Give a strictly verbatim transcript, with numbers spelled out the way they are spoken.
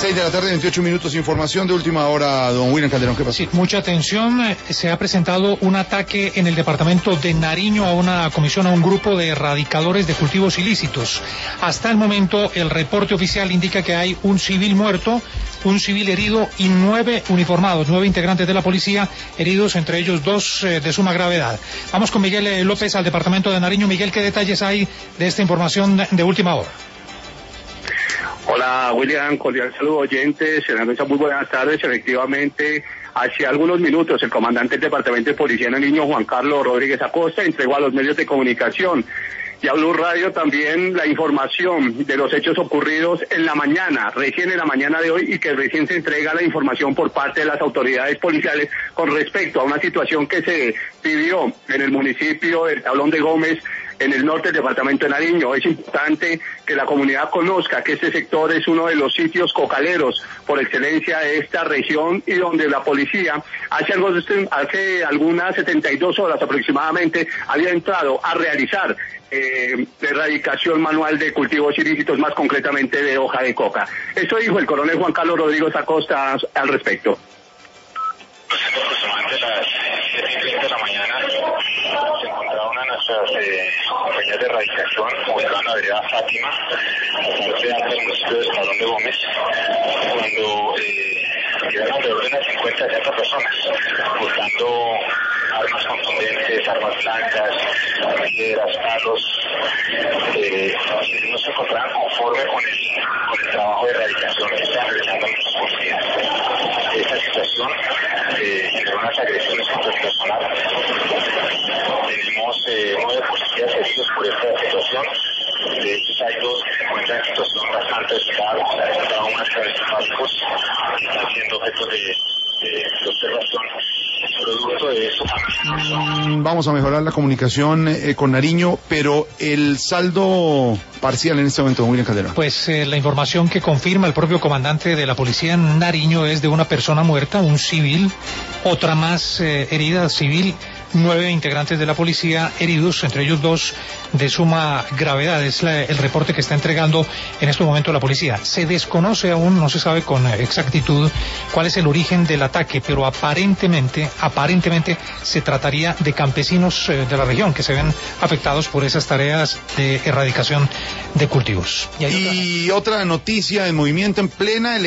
seis de la tarde, veintiocho minutos, información de última hora, don William Calderón, ¿qué pasó? Sí, mucha atención, se ha presentado un ataque en el departamento de Nariño a una comisión, a un grupo de erradicadores de cultivos ilícitos. Hasta el momento, el reporte oficial indica que hay un civil muerto, un civil herido y nueve uniformados, nueve integrantes de la policía heridos, entre ellos dos eh, de suma gravedad. Vamos con Miguel eh, López al departamento de Nariño. Miguel, ¿qué detalles hay de esta información de, de última hora? Hola William, cordial saludo oyentes, en la mesa muy buenas tardes. Efectivamente, hace algunos minutos el comandante del Departamento de Policía de Nariño, Juan Carlos Rodríguez Acosta, entregó a los medios de comunicación y a Blue Radio también la información de los hechos ocurridos en la mañana, recién en la mañana de hoy, y que recién se entrega la información por parte de las autoridades policiales con respecto a una situación que se vivió en el municipio del Tablón de Gómez, en el norte del departamento de Nariño. Es importante que la comunidad conozca que este sector es uno de los sitios cocaleros por excelencia de esta región y donde la policía hace, algo, hace algunas setenta y dos horas aproximadamente había entrado a realizar eh, erradicación manual de cultivos ilícitos, más concretamente de hoja de coca. Esto dijo el coronel Juan Carlos Rodríguez Acosta al respecto. Aproximadamente a las siete y treinta de la mañana se encontraba una de nuestras eh, compañías de erradicación ubicada en la vereda Fátima, parte alta del municipio de Tablón de Gómez, cuando eh, llegaron alrededor de unas cincuenta a sesenta personas buscando armas contundentes, armas blancas, piedras, palos, eh, y no se encontraban conforme con el, con el trabajo de erradicación que estaban realizando nuestros policías. Esta situación eh, generó unas agresiones contra el personal. Tenemos eh, nueve policías heridos por esta situación. De estos hay dos que se encuentran en situación bastante delicada, cada uno de los básicos que están siendo objeto de, de, de observación. Producto de eso mm, vamos a mejorar la comunicación eh, con Nariño, pero el saldo parcial en este momento, don William Calderón. Pues eh, la información que confirma el propio comandante de la policía en Nariño es de una persona muerta, un civil, otra más eh, herida civil, nueve integrantes de la policía heridos, entre ellos dos de suma gravedad. Es la, el reporte que está entregando en este momento la policía. Se desconoce aún, no se sabe con exactitud cuál es el origen del ataque, pero aparentemente, aparentemente se trataría de campesinos eh, de la región que se ven afectados por esas tareas de erradicación de cultivos. Y, y otra noticia en movimiento en plena elección.